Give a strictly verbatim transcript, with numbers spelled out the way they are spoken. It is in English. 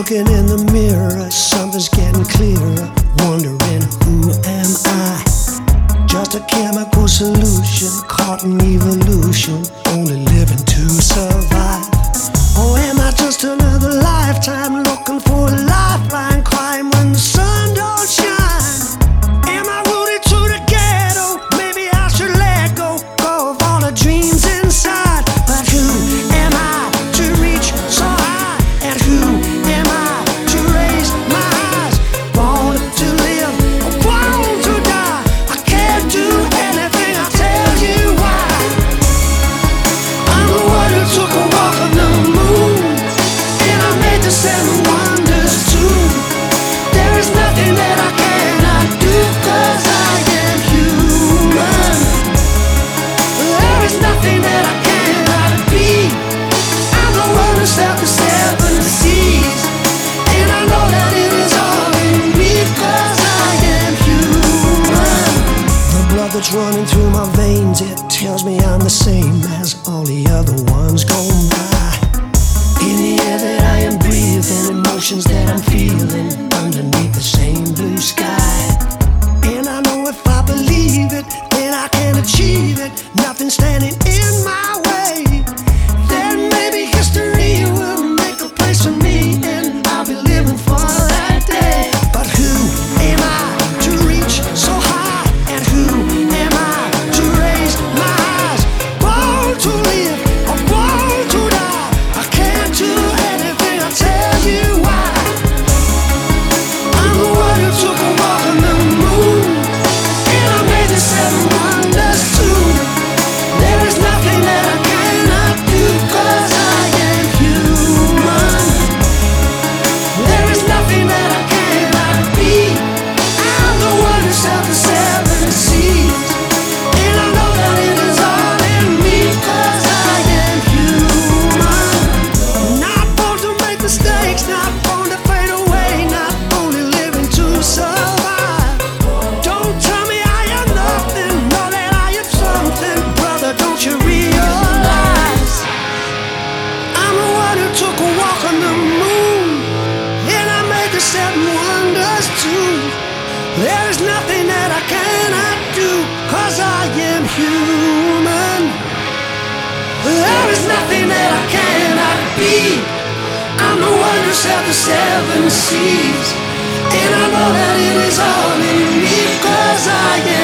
Looking in the mirror, something's getting clearer. Wondering who am I? Just a chemical solution, caught in evolution, only living to survive. Or am I just another lifetime looking for a lifeline, crying when the sun don't shine? Am I rooted to the ghetto? Maybe I should let go, go of all the dreams inside. But who am I to reach so high? And who am I to raise my eyes? Born to live, or born to die. I can't do anything, I'll tell you why. I'm the one who took a walk on the moon, and I made the seven wonders too. There is nothing that I cannot do, 'cause I am human. There is nothing that I cannot be. I'm the one who sailed the seven seas, and I know that it is all in me, 'cause I am human. The blood that's running through my veins, it tells me I'm the same as all the other ones gone by. In the air that I am breathing, emotions that I'm feeling underneath the same blue sky. And I know if I believe it, then I can achieve it. Nothing standing in my way. Then maybe history will make a place for me, and I'll be living for that day. But who am I to reach so high? And who am I to raise my eyes? Born to live, or born to die. I can't do anything, I'll tell you why. I'm the one who took a walk on the moon, and I made the seven wonders too. There is nothing that I cannot do, 'cause I am human. There is nothing that I cannot be. I'm the one who sailed the seven seas, and I know that it is all in me, 'cause I am human. Not born to make mistakes, not born to fade away, not only living to survive. Don't tell me I am nothing, know that I am something. Brother, don't you realize I'm the one who took a walk on the moon, and I made the seven wonders too. There is nothing that I cannot do, 'cause I am human. There is nothing that I cannot be. I'm the one who sailed the seven seas, and I know that it is all in me, 'cause I am